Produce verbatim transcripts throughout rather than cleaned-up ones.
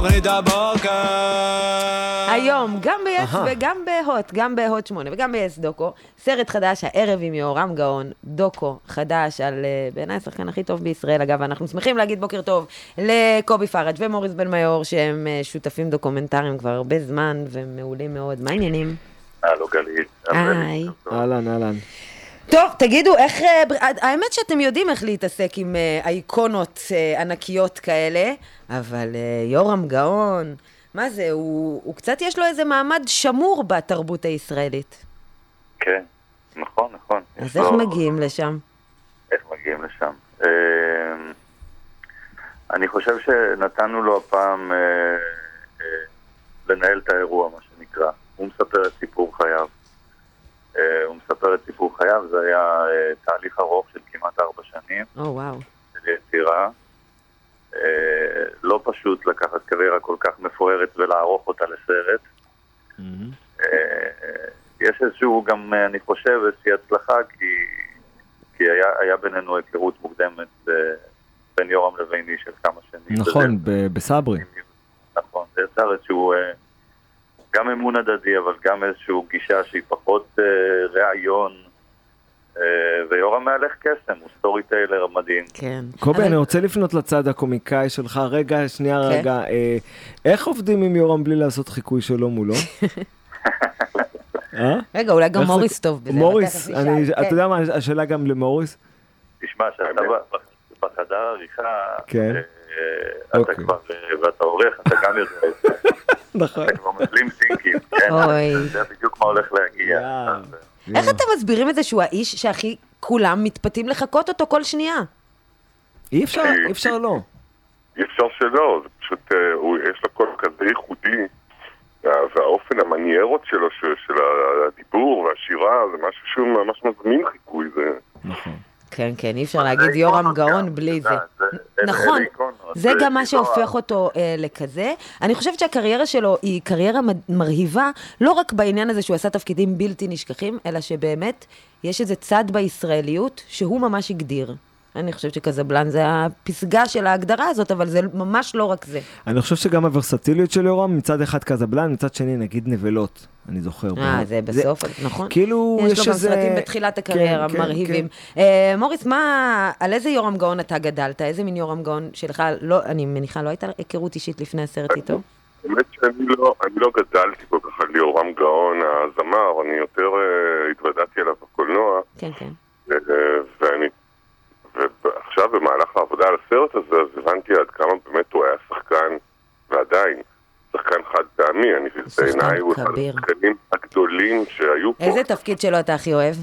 תוכנית הבוקר. היום, גם ביס וגם בהוט, גם בהוט שמונה וגם ביס דוקו, סרט חדש הערב עם יורם גאון, דוקו חדש על בעיניי השחקן הכי טוב בישראל. אגב, אנחנו שמחים להגיד בוקר טוב לקובי פראג' ומוריס בן מיור, שהם שותפים דוקומנטריים כבר הרבה זמן ומעולים מאוד. מה העניינים? הלו גלית. היי. אהלן, אהלן. טוב, תגידו, איך, האמת שאתם יודעים איך להתעסק עם אייקונות ענקיות כאלה, אבל יורם גאון, מה זה, הוא, הוא קצת יש לו איזה מעמד שמור בתרבות הישראלית. כן, נכון, נכון. אז איך לו... מגיעים לשם? איך מגיעים לשם? אה, אני חושב שנתנו לו הפעם אה, אה, לנהל את האירוע, מה שנקרא. הוא מספר את סיפור חייו. הוא מספר את סיפור חייו, זה היה תהליך ארוך של כמעט ארבע שנים. או, וואו. של יצירה. לא פשוט לקחת קריירה כל כך מפוארת ולערוך אותה לסרט. יש איזשהו גם, אני חושב, איזושהי הצלחה, כי היה בינינו היכרות מוקדמת בין יורם לביני של כמה שנים. נכון, בסברי. נכון, זה יצר איזשהו... גם אמון הדדי, אבל גם איזשהו גישה שהיא פחות אה, רעיון, אה, ויורם מהלך קסם, הוא סטורי טיילר מדהים. כן. קובי, אני רוצה לפנות לצד הקומיקאי שלך, רגע, שנייה רגע, אה, איך עובדים עם יורם בלי לעשות חיקוי שלו מולו? רגע, אולי גם מוריס טוב בזה. מוריס, אתה יודע מה, השאלה גם למוריס? תשמע, שאתה בחדר עריכה, כן. אתה כבר, ואתה עורך, אתה גם יודע את זה. נכון. אתה כבר משלים סינקים, כן? זה בדיוק מה הולך להגיע. איך אתם מסבירים את זה שהוא האיש שהכי כולם מתפתים לחכות אותו כל שנייה? אי אפשר, אי אפשר לא. אי אפשר שלא, זה פשוט, יש לו קול כזה ייחודי, והאופן המניירות שלו, של הדיבור והשירה, זה משהו שהוא ממש מזמין חיקוי, זה... נכון. כן, כן, אי אפשר להגיד יורם גאון בלי זה. נכון, זה גם מה שהופך אותו לכזה. אני חושבת שהקריירה שלו היא קריירה מרהיבה, לא רק בעניין הזה שהוא עשה תפקידים בלתי נשכחים, אלא שבאמת יש איזה צד בישראליות שהוא ממש הגדיר. אני חושבת שקזבלן זה הפסגה של ההגדרה הזאת, אבל זה ממש לא רק זה. אני חושב שגם הוורסטיליות של יורם, מצד אחד קזבלן, מצד שני נגיד נבלות, אני זוכר. אה, זה בסוף, נכון. כאילו יש לו גם סרטים בתחילת הקריירה מרהיבים. מוריס, על איזה יורם גאון אתה גדלת? איזה מין יורם גאון שלך, אני מניחה, לא הייתה היכרות אישית לפני הסרט איתו? באמת שאני לא גדלתי כל כך על יורם גאון הזמר, אני יותר התוודעתי עליו בקולנוע. כן, כן. ואני ועכשיו במהלך העבודה על הסרט הזה, אז הבנתי עד כמה באמת הוא היה שחקן, ועדיין, שחקן חד פעמי, אני בעיניי הוא אחד השחקנים הגדולים שהיו פה. איזה תפקיד שלו אתה הכי אוהב?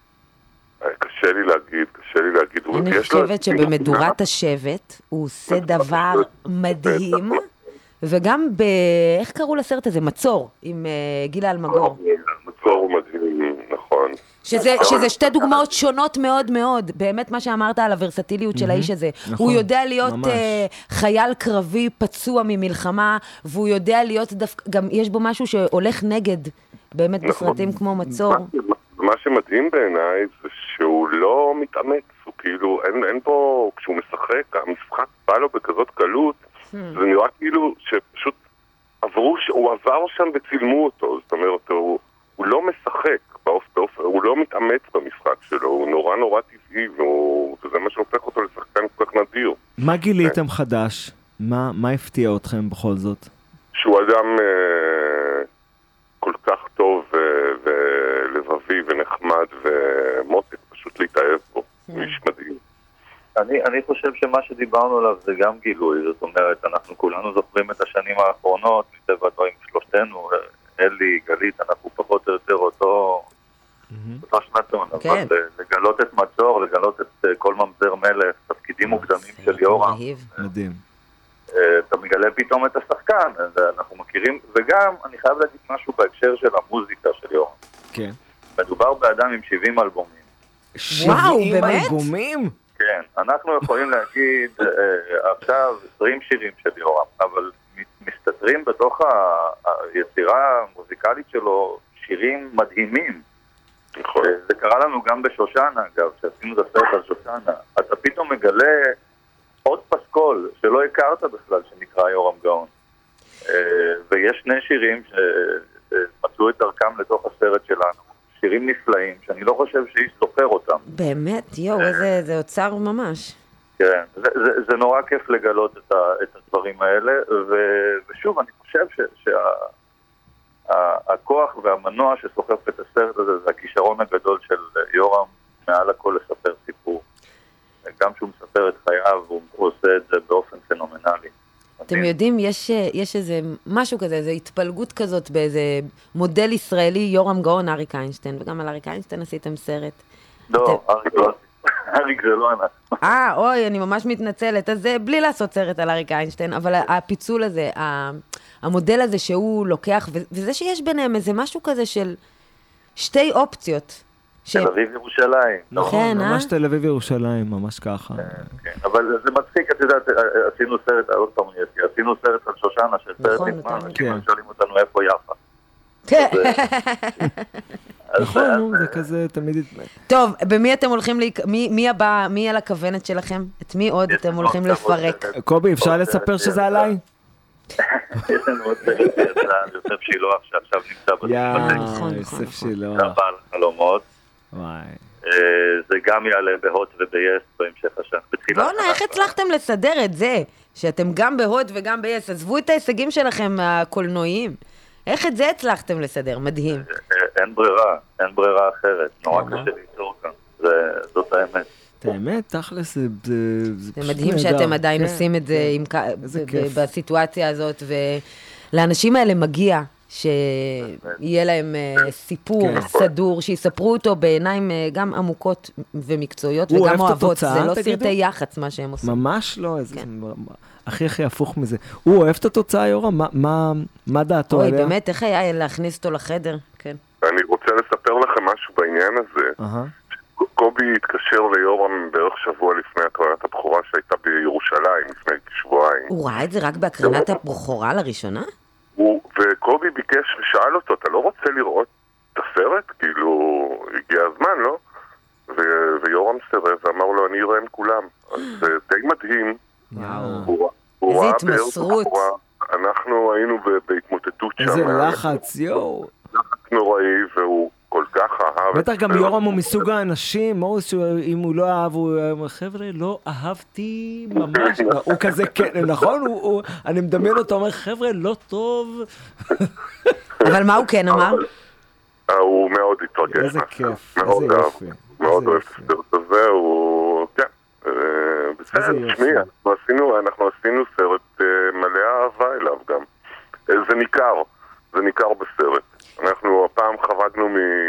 קשה לי להגיד, קשה לי להגיד. אני חושבת שבמדורת השבט הוא עושה דבר מדהים, וגם ב... איך קראו לסרט הזה? מצור, עם גילה אלמגור. מצור הוא מדהים, נכון. שזה, שזה שתי דוגמאות שונות מאוד מאוד, באמת מה שאמרת על הוורסטיליות של האיש הזה. הוא יודע להיות חייל קרבי פצוע ממלחמה, והוא יודע להיות דווקא, גם יש בו משהו שהולך נגד, באמת בסרטים כמו מצור. מה שמדהים בעיניי זה שהוא לא מתאמץ, הוא כאילו, אין, אין פה, כשהוא משחק, המשחק בא לו בכזאת קלות, זה נראה כאילו שפשוט עברו, הוא עבר שם וצילמו אותו, זאת אומרת, הוא, הוא לא משחק, באופ, באופ, הוא לא מתאמץ במשחק שלו, הוא נורא נורא טבעי, והוא, וזה מה שהופך אותו לשחקן כל כך נדיר. מה גיליתם חדש? מה, מה הפתיע אתכם בכל זאת? שהוא אדם אה, כל כך טוב ו, ולבבי ונחמד ומותק, פשוט להתאהב בו, הוא איש מדהים. אני, אני חושב שמה שדיברנו עליו זה גם גילוי, זאת אומרת, אנחנו כולנו זוכרים את השנים האחרונות, מטבע הדברים שלושתנו, אלי, גלית, אנחנו פחות או יותר אותו, אותו שנתון, אבל לגלות את מצור, לגלות את כל ממזר מלך, תפקידים מוקדמים של יורם. מדהים. אתה מגלה פתאום את השחקן, אנחנו מכירים, וגם אני חייב להגיד משהו בהקשר של המוזיקה של יורם. כן. מדובר באדם עם שבעים אלבומים. שבעים אלבומים? כן, אנחנו יכולים להגיד עכשיו עשרים שירים של יורם, אבל מסתתרים בתוך היצירה המוזיקלית שלו שירים מדהימים. זה קרה לנו גם בשושנה, אגב, שעשינו את הסרט על שושנה. אתה פתאום מגלה עוד פסקול שלא הכרת בכלל, שנקרא יורם גאון. ויש שני שירים שמצאו את דרכם לתוך הסרט שלנו, שירים נפלאים, שאני לא חושב שאיש זוכר אותם. באמת, יואו, זה אוצר ממש. כן, זה נורא כיף לגלות את הדברים האלה, ושוב, אני חושב שהכוח והמנוע שסוחף את הסרט הזה, זה הכישרון הגדול של יורם, מעל הכל לספר סיפור. גם שהוא מספר את חייו, הוא עושה את זה באופן פנומנלי. אתם יודעים, יש, יש איזה משהו כזה, איזו התפלגות כזאת באיזה מודל ישראלי, יורם גאון, אריק איינשטיין, וגם על אריק איינשטיין עשיתם סרט. לא, אריק לא, אריק זה לא ענק. אה, אוי, אני ממש מתנצלת, אז זה בלי לעשות סרט על אריק איינשטיין, אבל הפיצול הזה, המודל הזה שהוא לוקח, וזה שיש ביניהם איזה משהו כזה של שתי אופציות, תל אביב ירושלים. נכון, ממש תל אביב ירושלים, ממש ככה. כן, אבל זה מצחיק, את יודעת, עשינו סרט, עוד פעם, עשינו סרט על שושנה, שסרט נגמר, אנשים שואלים אותנו איפה יפה. נכון, זה כזה תמיד... טוב, במי אתם הולכים, מי הבא, מי על הכוונת שלכם? את מי עוד אתם הולכים לפרק? קובי, אפשר לספר שזה עליי? יש לנו עוד סרט שיצא, יוסף שילוח, שעכשיו נמצא בטח. יוסף שילוח. זה הבעל חלומות. וואי. זה גם יעלה בהוט וביס בהמשך השנה. בוא'נה, איך הצלחתם לסדר את זה? שאתם גם בהוט וגם ביס, עזבו את ההישגים שלכם הקולנועיים. איך את זה הצלחתם לסדר? מדהים. אין ברירה, אין ברירה אחרת. נורא קשה ליצור כאן. זאת האמת. את האמת, תכלס, זה פשוט נהדר. זה מדהים שאתם עדיין עושים את זה בסיטואציה הזאת, ולאנשים האלה מגיע שיהיה להם סיפור סדור, שיספרו אותו בעיניים גם עמוקות ומקצועיות וגם אוהבות. זה לא סרטי יח"צ מה שהם עושים. ממש לא, הכי הכי הפוך מזה. הוא אוהב את התוצאה, יורם? מה דעתו עליה? אוי, באמת, איך היה להכניס אותו לחדר? אני רוצה לספר לכם משהו בעניין הזה. קובי התקשר ליורם בערך שבוע לפני הקרנת הבכורה שהייתה בירושלים לפני שבועיים. הוא ראה את זה רק בהקרנת הבכורה לראשונה? וקובי ביקש ושאל אותו, אתה לא רוצה לראות את הסרט? כאילו, הגיע הזמן, לא? ויורם סירב ואמר לו, אני אראה עם כולם. אז זה די מדהים. איזה התמסרות. אנחנו היינו בהתמוטטות שם. איזה לחץ, יואו. לחץ נוראי, והוא כל כך אהב. בטח גם יורם הוא מסוג האנשים, אם הוא לא אהב, הוא אומר, חבר'ה, לא אהבתי ממש, הוא כזה, נכון? אני מדמיין אותו, אומר, חבר'ה, לא טוב. אבל מה הוא כן אמר? הוא מאוד התרגש. איזה כיף, איזה יופי. מאוד אוהב את הסרט הזה, הוא, כן, בסדר, שמי, אנחנו עשינו סרט מלא אהבה אליו גם. זה ניכר, זה ניכר בסרט. אנחנו הפעם חרגנו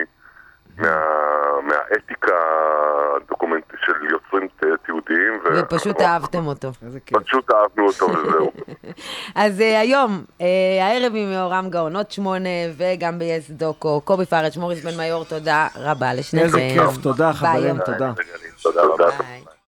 מהאתיקה הדוקומנטית של יוצרים תיעודיים. ופשוט אהבתם אותו. פשוט אהבנו אותו וזהו. אז היום, הערב עם יורם גאון, עוד שמונה, וגם ביס דוקו, קובי פרץ, מוריס בן מיור, תודה רבה לשניכם. איזה כיף, תודה חברים, תודה. תודה רבה.